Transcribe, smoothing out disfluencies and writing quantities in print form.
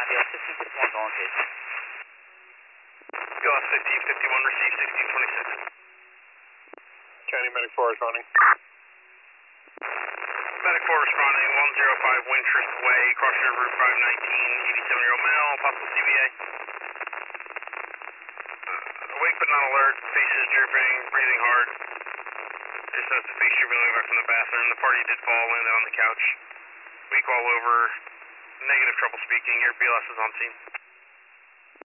BLS 1551 going case. BLS 1551, receive 1626. County Medic 4 is running. Medic 4 responding, 105 Wintrust Way, crossing over Route 519, 87-year-old male, possible CVA. Awake but not alert, face is drooping, breathing hard. Just has the face drooping, looking back from the bathroom. The party did fall, landed on the couch. Weak all over, negative trouble speaking, your BLS is on scene.